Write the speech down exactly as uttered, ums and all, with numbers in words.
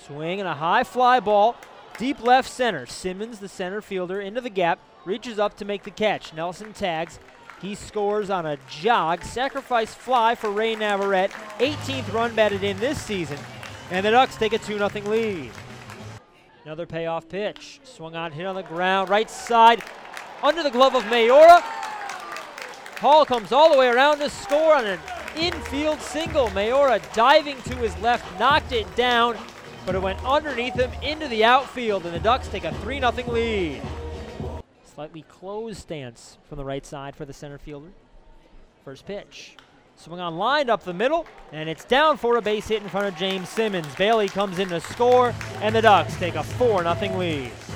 Swing and a high fly ball, deep left center. Simmons, the center fielder, into the gap, reaches up to make the catch. Nelson tags. He scores on a jog. Sacrifice fly for Ray Navarrete. eighteenth run batted in this season. And the Ducks take a two nothing lead. Another payoff pitch. Swung on, hit on the ground. Right side, under the glove of Mayora. Hall comes all the way around to score on an infield single. Mayora diving to his left, knocked it down, but it went underneath him into the outfield, and the Ducks take a three nothing lead. Slightly closed stance from the right side for the center fielder. First pitch. Swung on, lined up the middle, and it's down for a base hit in front of James Simmons. Bailey comes in to score, and the Ducks take a four nothing lead.